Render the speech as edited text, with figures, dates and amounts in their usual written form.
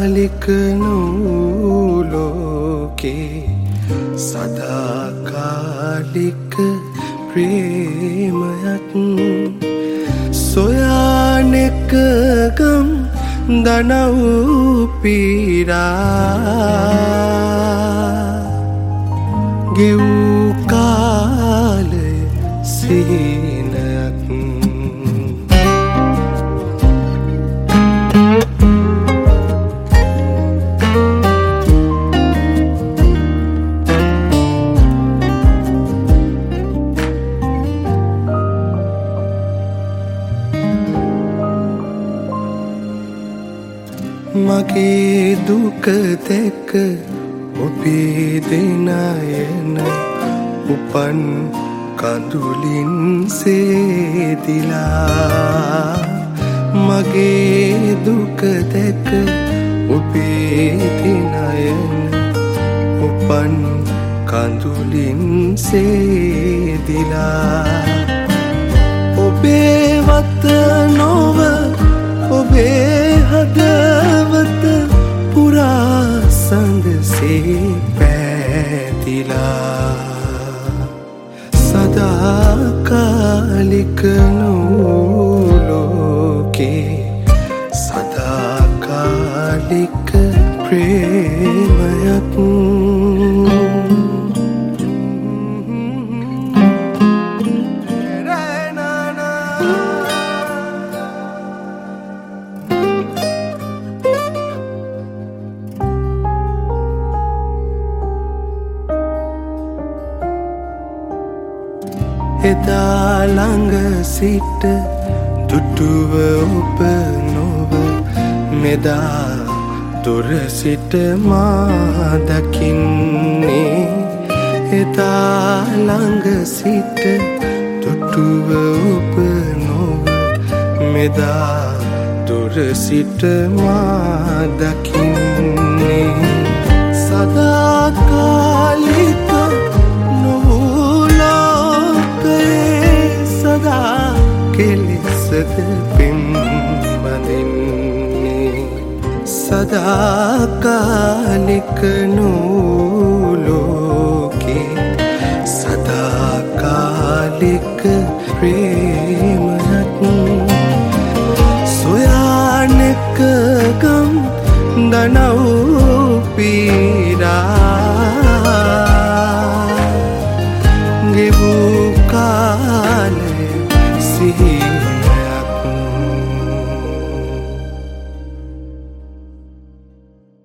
සදාකාලික නූලෝකේ සදාකාලික ප්‍රේමයක් සොයානෙක ගම් දනව් පීරා ගෙවූ කාලය සිහිනයක් මගේ දුක දැක ඔබේ දෙනයන උපන් කඳුලින් සේදිලා මගේ දුක දැක ඔබේ දෙනයන උපන් කඳුලින් සේදිලා ඔබේ වත නොව ඔබේ හදවත පුරා සඳසේ පැතිලා සදාකාලික නූලෝකේ සදාකාලික ප්‍රේමයක් එදා ළඟ සිට දුටුව ඔබ නොව මෙදා දුර සිට මා දකින්නේ එදා ළඟ සිට දුටුව ඔබ නොව මෙදා දුර සිට මා දකින්නේ සදාකාලික කෙලෙසද පෙම්බදින්නේ සදාකාලික නූලෝකේ සදාකාලික ප්‍රේමයක් සොයානෙක ගම් දනව් පීරා